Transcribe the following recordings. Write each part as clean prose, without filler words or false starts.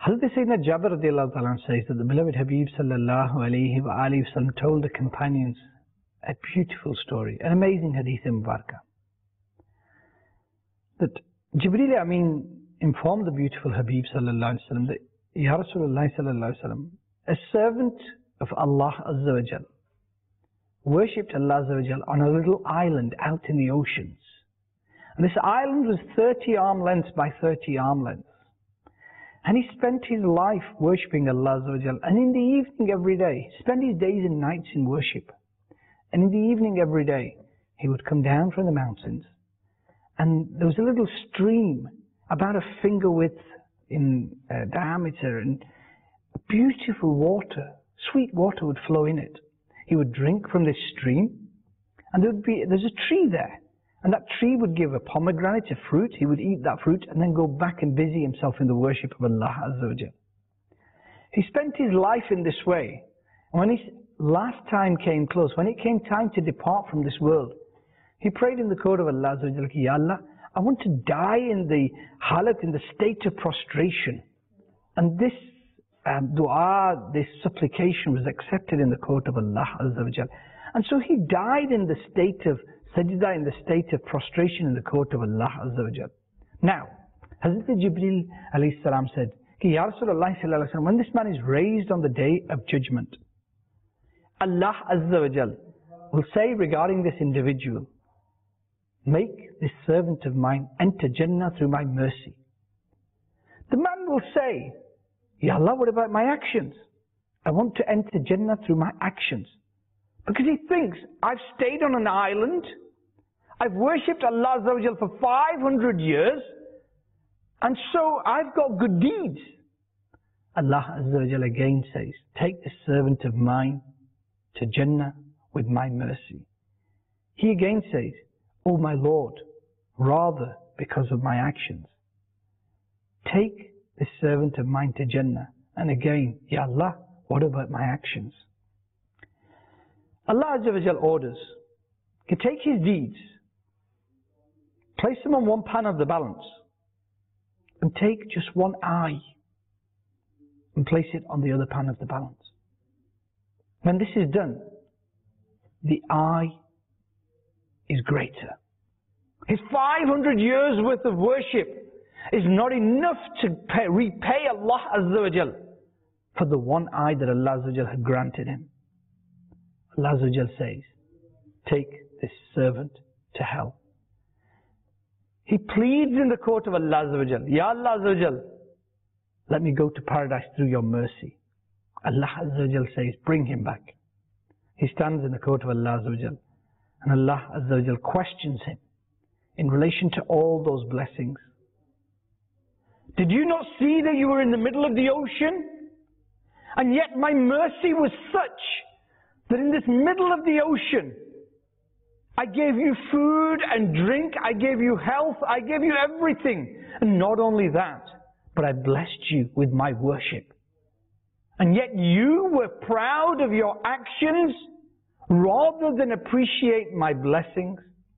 Hazrat Sayyidina Jabir radiallahu ta'ala says that the beloved Habib sallallahu alayhi wa alihi wa sallam told the companions a beautiful story, an amazing hadith mubarakah. That Jibreel Amin informed the beautiful Habib sallallahu alayhi wa sallam that, Ya Rasulullah sallallahu alayhi wa sallam, a servant of Allah Azza wa Jal worshipped Allah Azza wa Jal on a little island out in the oceans. And this island was 30 arm lengths by 30 arm lengths. And he spent his life worshipping Allah Azza wa Jal. And in the evening every day, spent his days and nights in worship. And in the evening every day, he would come down from the mountains. And there was a little stream, about a finger width in diameter, and beautiful water, sweet water would flow in it. He would drink from this stream, and there's a tree there. And that tree would give a pomegranate, a fruit. He would eat that fruit and then go back and busy himself in the worship of Allah Azza wa Jal. He spent his life in this way. And when his last time came close, when it came time to depart from this world, he prayed in the court of Allah Azza wa Jal, Ya Allah, I want to die in the halat, in the state of prostration. And this dua, this supplication was accepted in the court of Allah Azza wa Jal. And so he died in the state of sajda, in the state of prostration in the court of Allah Azza wa Jal. Now, Hazrat Jibreel alayhi salam said, Ya Rasulullah sallallahu alayhi wa sallam, when this man is raised on the day of judgment, Allah Azza wa Jal will say regarding this individual, make this servant of mine enter Jannah through my mercy. The man will say, Ya Allah, what about my actions? I want to enter Jannah through my actions. Because he thinks, I've stayed on an island, I've worshipped Allah Azza wa Jal for 500 years, and so I've got good deeds. Allah Azza wa Jal again says, take this servant of mine to Jannah with my mercy. He again says, O my Lord, rather because of my actions, take this servant of mine to Jannah. And again, Ya Allah, what about my actions? Allah Azza wa Jal orders, he take his deeds, place them on one pan of the balance, and take just one eye and place it on the other pan of the balance. When this is done, the eye is greater. His 500 years worth of worship is not enough to repay Allah Azza wa Jal for the one eye that Allah Azza wa Jal had granted him. Allah Azza wa Jal says, take this servant to hell. He pleads in the court of Allah Azza wa Jal, Ya Allah Azza wa Jal, let me go to paradise through your mercy. Allah Azza wa Jal says, bring him back. He stands in the court of Allah Azza wa Jal, and Allah Azza wa Jal questions him in relation to all those blessings. Did you not see that you were in the middle of the ocean? And yet my mercy was such that in this middle of the ocean, I gave you food and drink, I gave you health, I gave you everything. And not only that, but I blessed you with my worship. And yet you were proud of your actions rather than appreciate my blessings.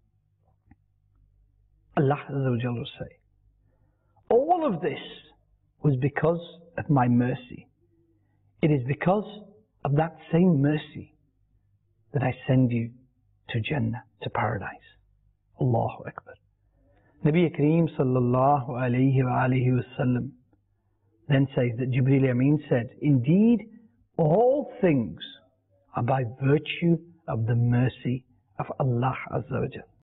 Allah Azza wa Jal will say, all of this was because of my mercy. It is because of that same mercy that I send you to Jannah, to paradise. Allahu Akbar. Nabi Kareem sallallahu alayhi wa alihi wa sallam then says that Jibreel Amin said, indeed, all things are by virtue of the mercy of Allah Azza wa Jal.